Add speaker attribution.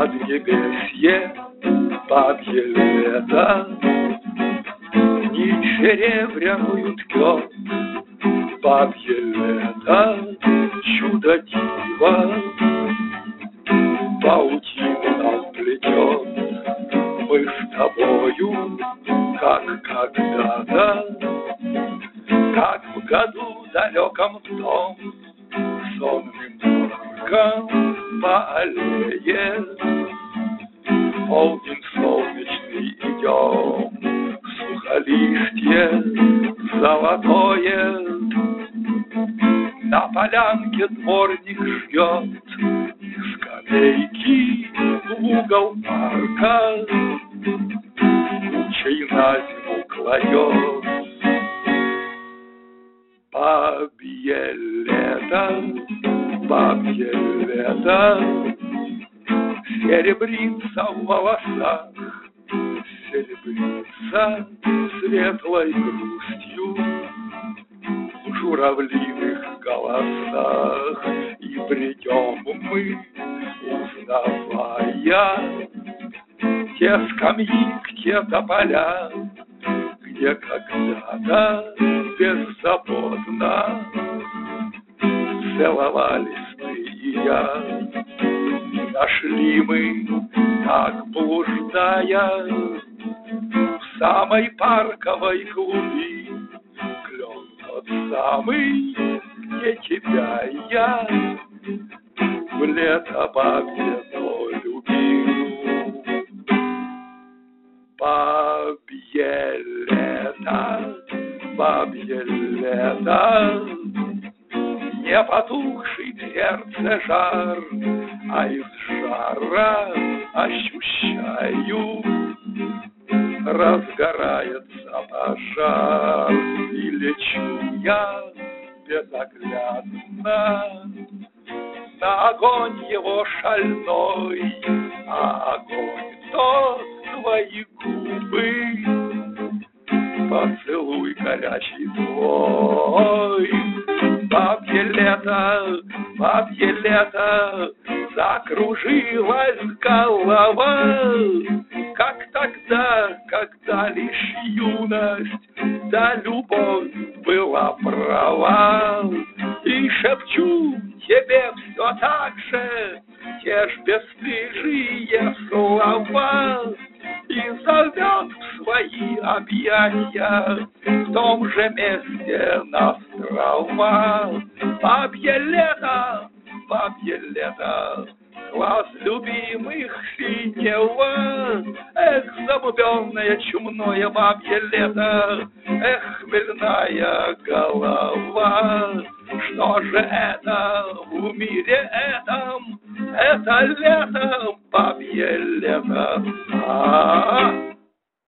Speaker 1: поднебесье бабье лето, нить серебряную ткет, бабье лето, чудо диво, паутину нам плетет. Мы с тобою, как когда-то, как в году далеком том, сонным парком по аллее, полдень солнечный идем, сухолистье золотое, на полянке дворник ждет, скамейки в угол парка, кучей на зиму кладет. Бабье лето, бабье лето, серебрится в волосах, серебрится светлой грустью в журавлиных голосах. И бредем мы, узнавая те скамьи, те тополя, где когда-то беззаботно целовались ты и я. Нашли мы, так блуждая, в самой парковой клуби клен тот самый, где тебя я в лето бабье то любил. Бабье лето, бабье лето, не потухший в сердце жар, а из жара ощущаю, разгорается пожар. И лечу я безоглядно на огонь его шальной, а огонь тот твои губы, поцелуй горячий твой. Бабье лето, закружилась голова, как тогда, когда лишь юность да любовь была права. И шепчу тебе все так же те ж бесстыжие слова, и зовет в свои объятия в том же месте на острова. Бабье лето, глаз любимых синего, эх, замутенное чумное бабье лето, эх, хмельная голова. Что же это в мире этом? Это лето, бабье лето.